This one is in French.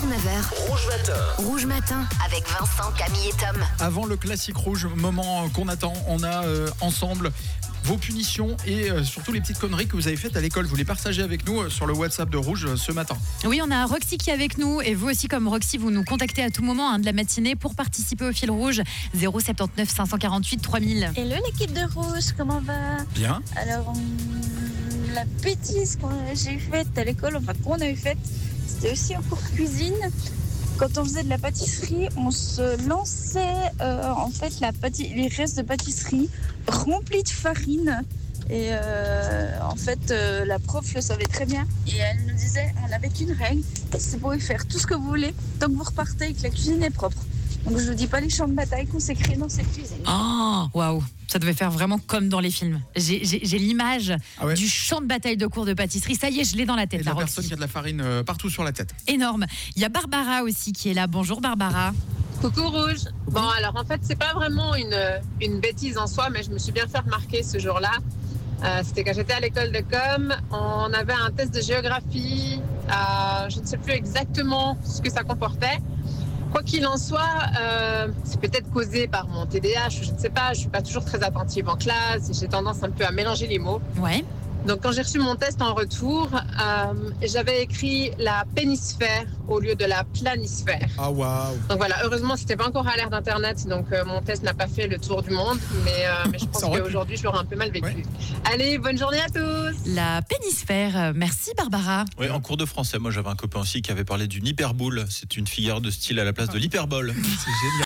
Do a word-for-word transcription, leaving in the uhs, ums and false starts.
heures, neuf heures. Rouge Matin. Rouge Matin avec Vincent, Camille et Tom. Avant le classique rouge, moment qu'on attend, on a euh, ensemble vos punitions et euh, surtout les petites conneries que vous avez faites à l'école. Vous les partagez avec nous euh, sur le WhatsApp de Rouge euh, ce matin. Oui, on a Roxy qui est avec nous et vous aussi comme Roxy, vous nous contactez à tout moment hein, de la matinée pour participer au fil rouge zéro soixante-neuf cinq cent quarante-huit trois mille. Hello l'équipe de Rouge, comment va? Bien. Alors, hum, la bêtise que j'ai faite à l'école, enfin qu'on avait faite, c'était aussi en cours de cuisine. Quand on faisait de la pâtisserie, on se lançait euh, en fait la pâti- les restes de pâtisserie remplis de farine. Et euh, en fait, euh, la prof le savait très bien. Et elle nous disait, on n'avait qu'une règle, c'est pour y faire tout ce que vous voulez, tant que vous repartez et que la cuisine est propre. Donc je vous dis pas les champs de bataille qu'on s'est créés dans cette cuisine. Oh, waouh, ça devait faire vraiment comme dans les films. J'ai, j'ai, j'ai l'image Ah ouais. du champ de bataille de cours de pâtisserie. Ça y est, je l'ai dans la Et tête. la la personne Roxy. qui a de la farine euh, partout sur la tête. Énorme. Il y a Barbara aussi qui est là. Bonjour Barbara. Coucou Rouge. Bon alors en fait c'est pas vraiment une, une bêtise en soi, mais je me suis bien fait remarquer ce jour-là. Euh, c'était quand j'étais à l'école de com, on avait un test de géographie, euh, je ne sais plus exactement ce que ça comportait. Quoi qu'il en soit, euh, c'est peut-être causé par mon T D A H, je ne sais pas, je suis pas toujours très attentive en classe et j'ai tendance un peu à mélanger les mots. Ouais. Donc quand j'ai reçu mon test en retour, euh, j'avais écrit la pénisphère au lieu de la planisphère. Ah waouh. Donc voilà, heureusement c'était pas encore à l'ère d'internet, donc euh, mon test n'a pas fait le tour du monde, mais, euh, mais je pense Ça aurait pu. qu'aujourd'hui je l'aurai un peu mal vécu. Ouais. Allez, bonne journée à tous. La pénisphère. Merci Barbara. Oui, en cours de français, moi j'avais un copain aussi qui avait parlé d'une hyperboule. C'est une figure de style à la place de l'hyperbole. C'est génial.